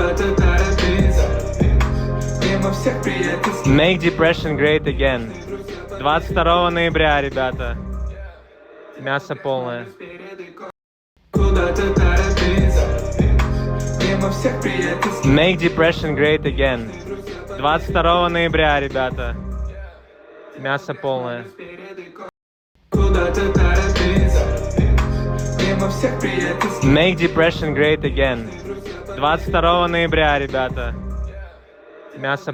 Куда-то торопиться. Мимо всех приятелей. Make depression great again. 22 ноября, ребята. Мясо полное. Куда-то торопиться. Мимо всех приятелей. Make depression great again. 22 ноября, ребята. Мясо полное. Куда-то торопиться. Мимо всех приятелей. Make depression great again. 22 ноября, ребята. Мясо